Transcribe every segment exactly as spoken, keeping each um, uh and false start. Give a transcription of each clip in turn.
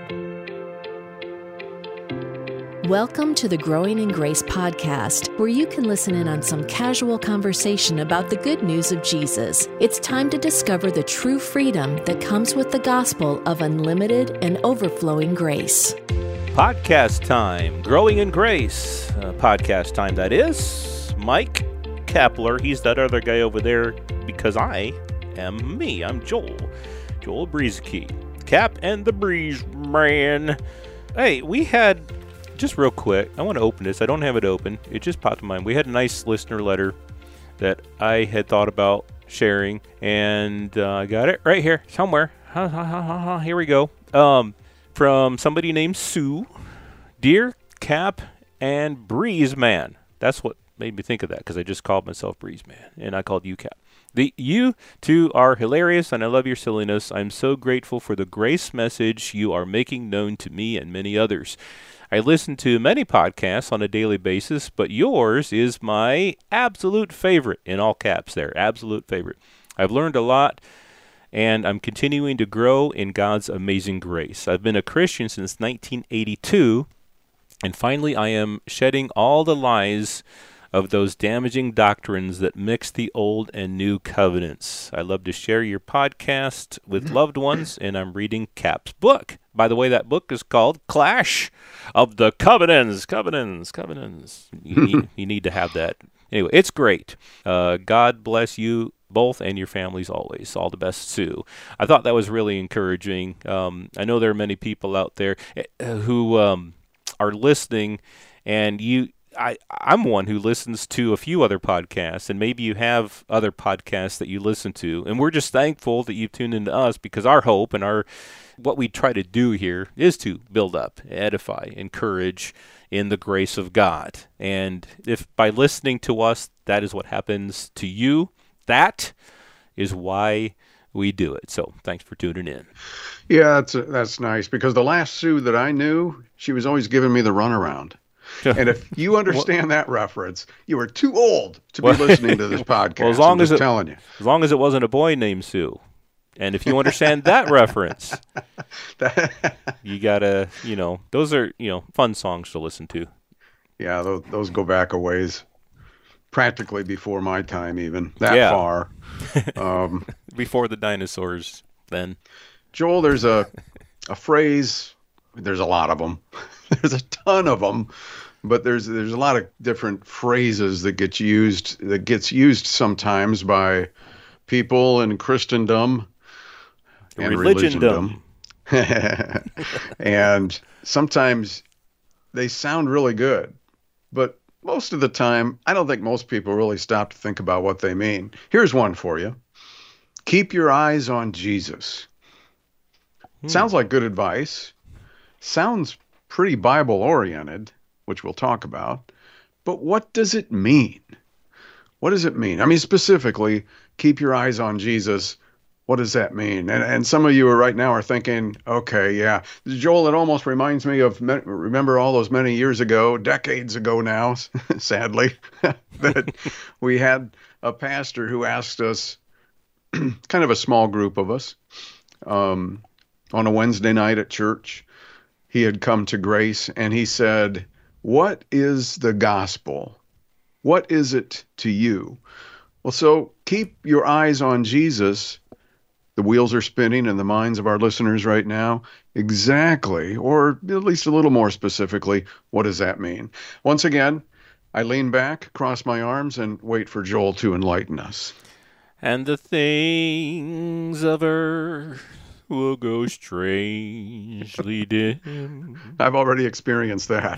Welcome to the Growing in Grace podcast, where you can listen in on some casual conversation about the good news of Jesus. It's time to discover the true freedom that comes with the gospel of unlimited and overflowing grace. Podcast time, Growing in Grace. Uh, podcast time, that is. Mike Kapler, he's that other guy over there because I am me. I'm Joel. Joel Brieseke. Cap and the Breeze Man. Hey, we had... Just real quick, I want to open this. I don't have it open. It just popped in mind. We had a nice listener letter that I had thought about sharing, and uh, I got it right here somewhere. Here we go. Um, from somebody named Sue. Dear Cap and Breeze Man. That's what made me think of that, because I just called myself Breeze Man, and I called you Cap. The, you two are hilarious, and I love your silliness. I'm so grateful for the grace message you are making known to me and many others. I listen to many podcasts on a daily basis, but yours is my absolute favorite, in all caps there, absolute favorite. I've learned a lot, and I'm continuing to grow in God's amazing grace. I've been a Christian since nineteen eighty-two, and finally I am shedding all the lies of those damaging doctrines that mix the old and new covenants. I love to share your podcast with loved ones, and I'm reading Cap's book. By the way, that book is called Clash of the Covenants. Covenants, Covenants. You need, you need to have that. Anyway, it's great. Uh, God bless you both and your families always. All the best, Sue. I thought that was really encouraging. Um, I know there are many people out there who um, are listening, and you... I, I'm one who listens to a few other podcasts, and maybe you have other podcasts that you listen to, and we're just thankful that you've tuned into us, because our hope and our what we try to do here is to build up, edify, encourage in the grace of God. And if by listening to us, that is what happens to you, that is why we do it. So thanks for tuning in. Yeah, that's, that's nice, because the last Sue that I knew, she was always giving me the runaround. And if you understand that reference, you are too old to be listening to this podcast. Well, as long I'm as just it, telling you. As long as it wasn't a boy named Sue. And if you understand that reference, you gotta, you know, those are, you know, fun songs to listen to. Yeah, those, those go back a ways. Practically before my time, even. That yeah. far. Um, before the dinosaurs, then. Joel, there's a, a phrase, there's a lot of them. There's a ton of them, but there's there's a lot of different phrases that get used that gets used sometimes by people in Christendom and Religiondom. Religiondom. And sometimes they sound really good, but most of the time, I don't think most people really stop to think about what they mean. Here's one for you. Keep your eyes on Jesus. Hmm. Sounds like good advice. Sounds pretty Bible-oriented, which we'll talk about. But what does it mean? What does it mean? I mean, specifically, keep your eyes on Jesus. What does that mean? And and some of you are right now are thinking, okay, yeah. Joel, it almost reminds me of, remember all those many years ago, decades ago now, sadly, that we had a pastor who asked us, kind of a small group of us, um, on a Wednesday night at church. He had come to grace, and he said, what is the gospel? What is it to you? Well, so keep your eyes on Jesus. The wheels are spinning in the minds of our listeners right now. Exactly, or at least a little more specifically, what does that mean? Once again, I lean back, cross my arms, and wait for Joel to enlighten us. And the things of earth will go strangely dim. I've already experienced that.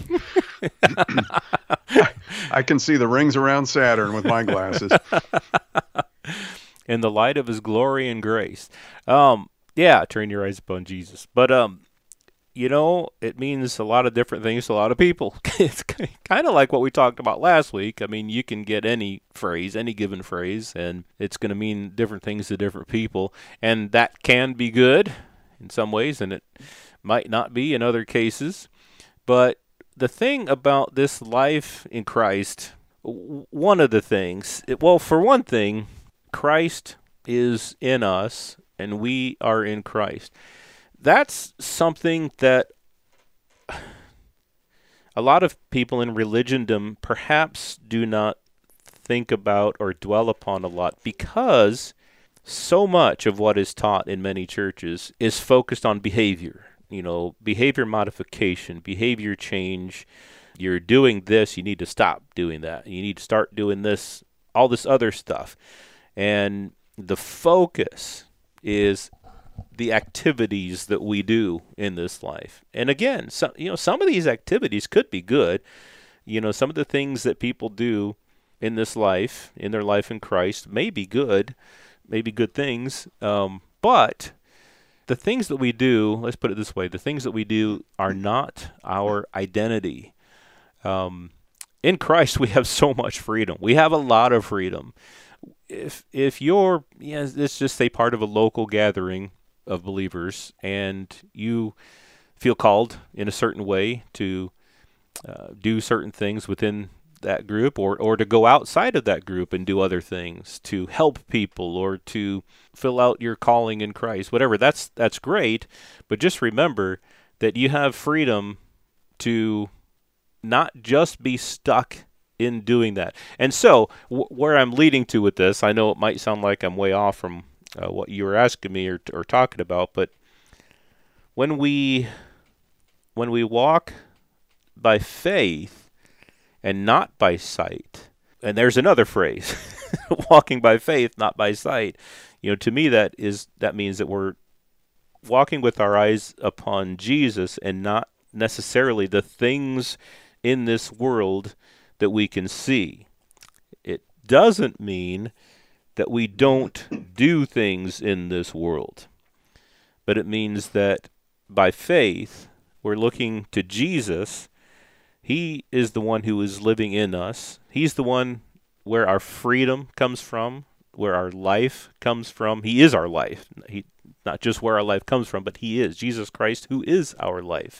I can see the rings around Saturn with my glasses. In the light of his glory and grace. Um, yeah, turn your eyes upon Jesus. But, um, you know, it means a lot of different things to a lot of people. It's kind of like what we talked about last week. I mean, you can get any phrase, any given phrase, and it's going to mean different things to different people. And that can be good in some ways, and it might not be in other cases. But the thing about this life in Christ, one of the things, it, well, for one thing, Christ is in us, and we are in Christ. that's something that a lot of people in religiondom perhaps do not think about or dwell upon a lot, because so much of what is taught in many churches is focused on behavior. You know, behavior modification, behavior change. You're doing this, you need to stop doing that. You need to start doing this, all this other stuff. And the focus is the activities that we do in this life. And again, some, you know, some of these activities could be good. You know, some of the things that people do in this life, in their life in Christ, may be good, may be good things. Um, but the things that we do, let's put it this way, the things that we do are not our identity. Um, in Christ, we have so much freedom. We have a lot of freedom. If if you're, yeah, let's just say part of a local gathering of believers, and you feel called in a certain way to uh, do certain things within that group, or, or to go outside of that group and do other things, to help people, or to fill out your calling in Christ, whatever, that's that's great, but just remember that you have freedom to not just be stuck in doing that. And so, w- where I'm leading to with this, I know it might sound like I'm way off from uh, what you were asking me or, or talking about, but when we when we walk by faith and not by sight, and there's another phrase, walking by faith, not by sight. You know, to me, that is that means that we're walking with our eyes upon Jesus and not necessarily the things in this world that we can see. It doesn't mean that we don't do things in this world, but it means that by faith, we're looking to Jesus. He is the one who is living in us. He's the one where our freedom comes from, where our life comes from. He is our life. He, not just where our life comes from, but He is Jesus Christ, who is our life.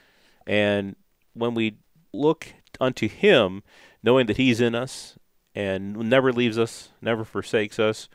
And when we look unto Him, knowing that He's in us and never leaves us, never forsakes us,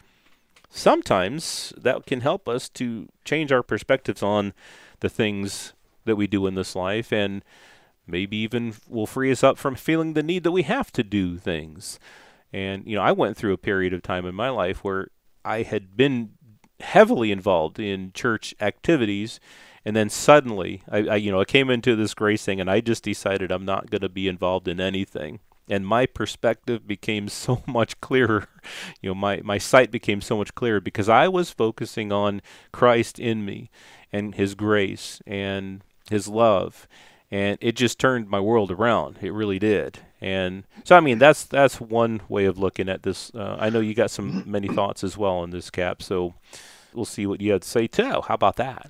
sometimes that can help us to change our perspectives on the things that we do in this life, and maybe even will free us up from feeling the need that we have to do things. And, you know, I went through a period of time in my life where I had been heavily involved in church activities, and then suddenly, I, I you know, I came into this grace thing, and I just decided I'm not going to be involved in anything. And my perspective became so much clearer. You know, my, my sight became so much clearer because I was focusing on Christ in me and His grace and His love. And it just turned my world around. It really did. And so, I mean, that's that's one way of looking at this. Uh, I know you got some many thoughts as well on this, Cap. So we'll see what you have to say too. How about that?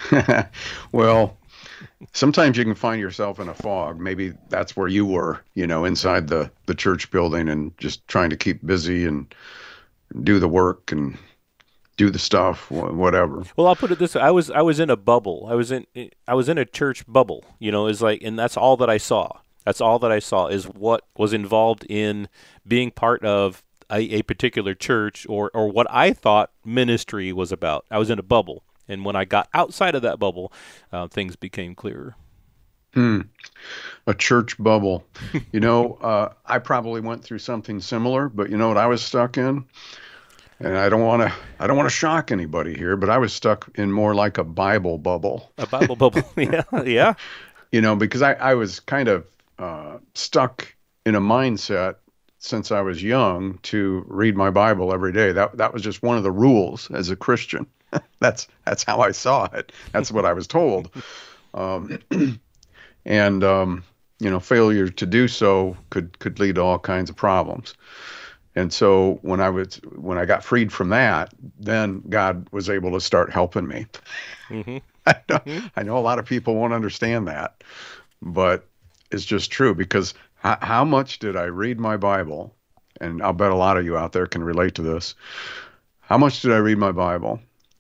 Well, sometimes you can find yourself in a fog. Maybe that's where you were, you know, inside the, the church building and just trying to keep busy and do the work and do the stuff, whatever. Well, I'll put it this way: I was I was in a bubble. I was in I was in a church bubble. You know, is like, and that's all that I saw. That's all that I saw is what was involved in being part of a, a particular church, or or what I thought ministry was about. I was in a bubble, and when I got outside of that bubble, uh, things became clearer. Hmm. A church bubble. You know, uh, I probably went through something similar, but you know what I was stuck in? And I don't want to I don't want to shock anybody here, but I was stuck in more like a Bible bubble. A Bible bubble, yeah, yeah. You know, because I, I was kind of uh, stuck in a mindset since I was young to read my Bible every day. That that was just one of the rules as a Christian. that's that's how I saw it. That's what I was told. Um, and um, you know, failure to do so could could lead to all kinds of problems. And so when I was when I got freed from that, then God was able to start helping me. Mm-hmm. I, know, mm-hmm. I know a lot of people won't understand that, but it's just true, because how, how much did I read my Bible? And I'll bet a lot of you out there can relate to this. How much did I read my Bible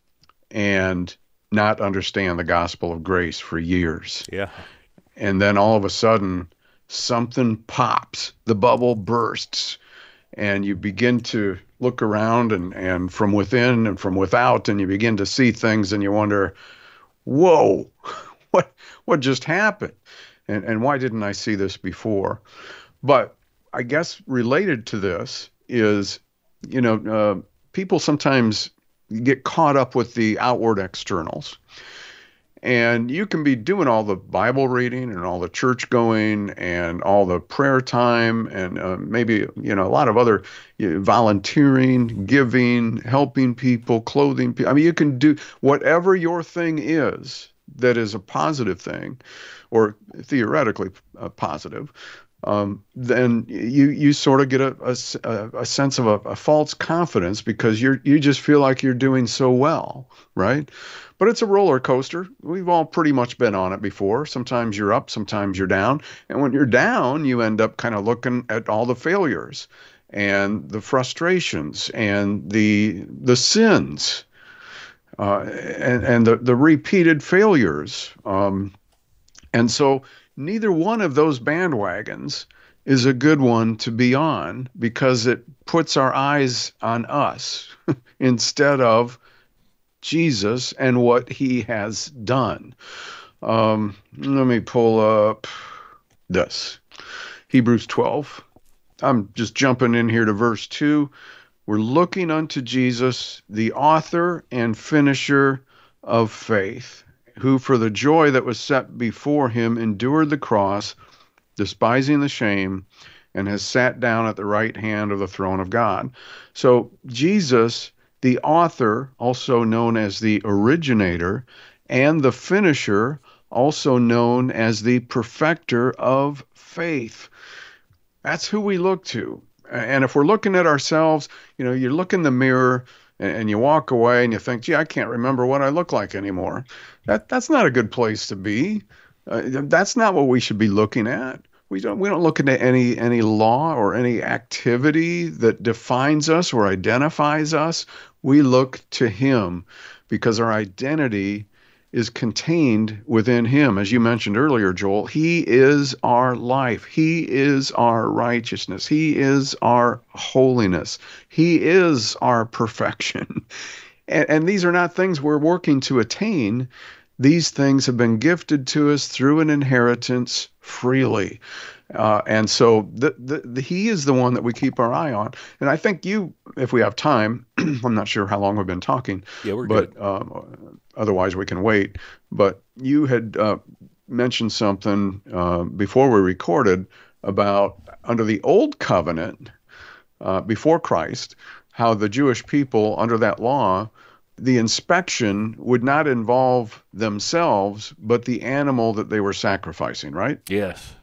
and not understand the gospel of grace for years? Yeah. And then all of a sudden, something pops, the bubble bursts, and you begin to look around and, and from within and from without, and you begin to see things, and you wonder, whoa, what what just happened? And and why didn't I see this before? But I guess related to this is, you know, uh, people sometimes get caught up with the outward externals. And you can be doing all the Bible reading and all the church going and all the prayer time and uh, maybe, you know, a lot of other you know, volunteering, giving, helping people, clothing people. I mean, you can do whatever your thing is that is a positive thing or theoretically uh, positive. Um, then you you sort of get a, a, a sense of a, a false confidence because you're you just feel like you're doing so well, right? But it's a roller coaster. We've all pretty much been on it before. Sometimes you're up, sometimes you're down. And when you're down, you end up kind of looking at all the failures and the frustrations and the the sins uh, and, and the, the repeated failures. Um, and so neither one of those bandwagons is a good one to be on because it puts our eyes on us instead of Jesus and what he has done. Um, let me pull up this. Hebrews twelve. I'm just jumping in here to verse two. We're looking unto Jesus, the author and finisher of faith, who for the joy that was set before him endured the cross, despising the shame, and has sat down at the right hand of the throne of God. So Jesus, the author, also known as the originator, and the finisher, also known as the perfecter of faith. That's who we look to. And if we're looking at ourselves, you know, you look in the mirror and you walk away and you think, gee, I can't remember what I look like anymore. That that's not a good place to be. Uh, that's not what we should be looking at. We don't we don't look into any any law or any activity that defines us or identifies us. We look to him because our identity is contained within him. As you mentioned earlier, Joel, he is our life. He is our righteousness. He is our holiness. He is our perfection. And, and these are not things we're working to attain. These things have been gifted to us through an inheritance freely. Uh, and so the, the, the, he is the one that we keep our eye on. And I think you, if we have time, I'm not sure how long we've been talking, yeah, we're but good. Um, otherwise we can wait. But you had uh, mentioned something uh, before we recorded about under the old covenant, uh, before Christ, how the Jewish people under that law, the inspection would not involve themselves, but the animal that they were sacrificing, right? Yes.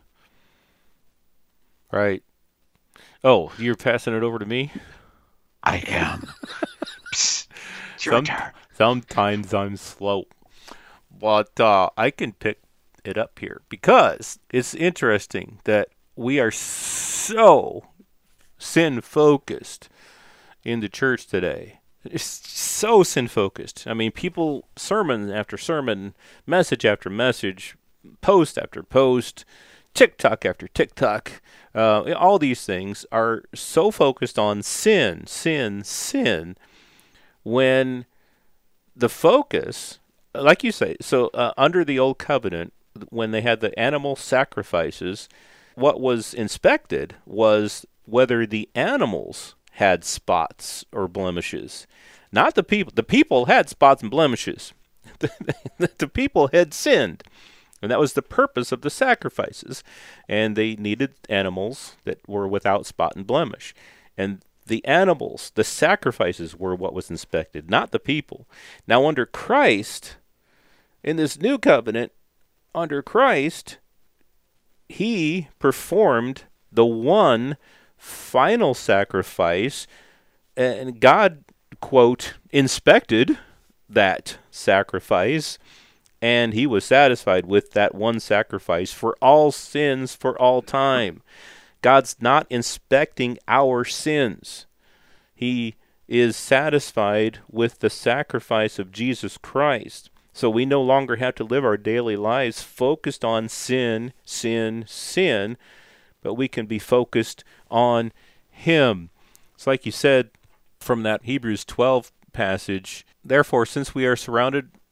Right. Oh, you're passing it over to me? I am. Psst, it's your Some, turn. Sometimes I'm slow. But uh, I can pick it up here because it's interesting that we are so sin-focused in the church today. It's so sin-focused. I mean, people, sermon after sermon, message after message, post after post, TikTok after TikTok, uh, all these things are so focused on sin, sin, sin, when the focus, like you say, so uh, under the old covenant, when they had the animal sacrifices, what was inspected was whether the animals had spots or blemishes. Not the people. The people had spots and blemishes. the, the people had sinned. And that was the purpose of the sacrifices. And they needed animals that were without spot and blemish. And the animals, the sacrifices were what was inspected, not the people. Now under Christ, in this new covenant, under Christ, he performed the one final sacrifice, and God, quote, inspected that sacrifice, and he was satisfied with that one sacrifice for all sins for all time. God's not inspecting our sins. He is satisfied with the sacrifice of Jesus Christ. So we no longer have to live our daily lives focused on sin, sin, sin, but we can be focused on him. It's like you said from that Hebrews twelve passage, therefore, since we are surrounded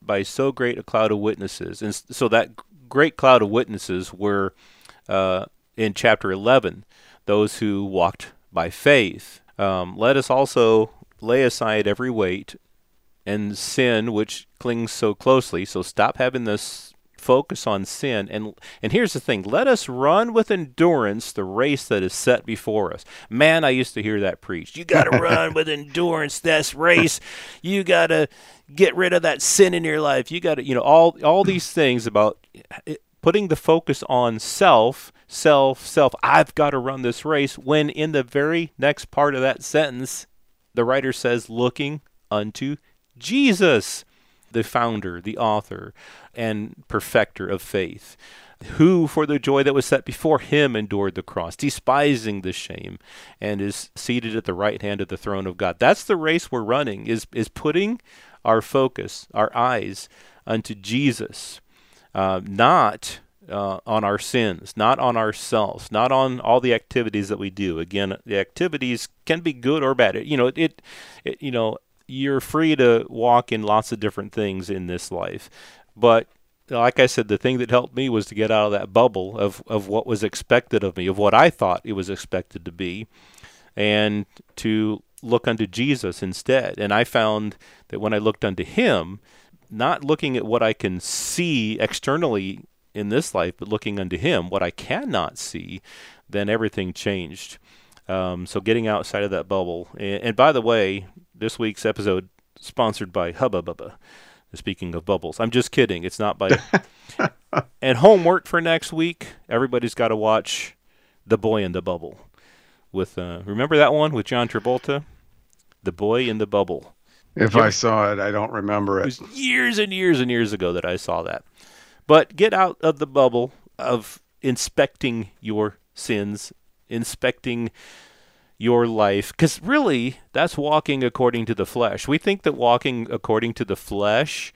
by so great a cloud of witnesses. And so that great cloud of witnesses were uh, in chapter eleven, those who walked by faith. Um, let us also lay aside every weight and sin which clings so closely. So stop having this focus on sin. And and here's the thing. Let us run with endurance the race that is set before us. Man, I used to hear that preached. You got to run with endurance this race. You got to get rid of that sin in your life. You got to, you know, all all these things about it, putting the focus on self, self, self. I've got to run this race, when in the very next part of that sentence, the writer says, looking unto Jesus, the founder, the author, and perfecter of faith, who for the joy that was set before him endured the cross, despising the shame, and is seated at the right hand of the throne of God. That's the race we're running, is, is putting our focus, our eyes unto Jesus. Uh, not uh, on our sins, not on ourselves, not on all the activities that we do. Again, the activities can be good or bad. It, you know, it, it, you know, you're free to walk in lots of different things in this life. But like I said, the thing that helped me was to get out of that bubble of, of what was expected of me, of what I thought it was expected to be, and to look unto Jesus instead. And I found that when I looked unto him, not looking at what I can see externally in this life, but looking unto him, what I cannot see, then everything changed. Um, so getting outside of that bubble. And, and by the way, this week's episode sponsored by Hubba Bubba. Speaking of bubbles, I'm just kidding. It's not by... And homework for next week, everybody's got to watch The Boy in the Bubble. With uh, remember that one with John Travolta? The Boy in the Bubble. If I saw it, I don't remember it. It was years and years and years ago that I saw that. But get out of the bubble of inspecting your sins, inspecting your life, because really, that's walking according to the flesh. We think that walking according to the flesh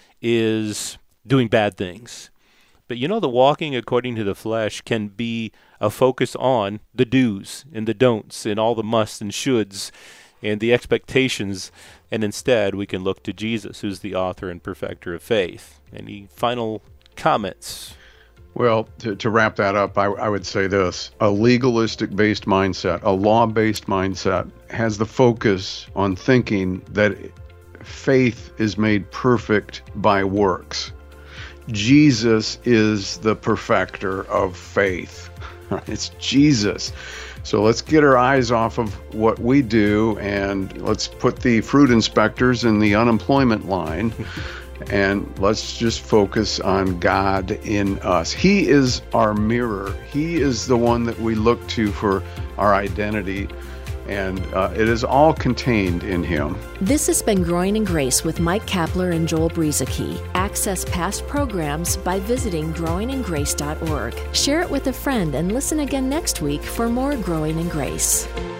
is doing bad things. But you know, the walking according to the flesh can be a focus on the do's and the don'ts and all the musts and shoulds and the expectations, and instead we can look to Jesus, who's the author and perfecter of faith. Any final comments? Well, to, to wrap that up, I, I would say this. A legalistic-based mindset, a law-based mindset, has the focus on thinking that faith is made perfect by works. Jesus is the perfecter of faith. It's Jesus. So let's get our eyes off of what we do, and let's put the fruit inspectors in the unemployment line, and let's just focus on God in us. He is our mirror. He is the one that we look to for our identity, and uh, it is all contained in him. This has been Growing in Grace with Mike Kapler and Joel Brizicki. Access past programs by visiting growing in grace dot org. Share it with a friend and listen again next week for more Growing in Grace.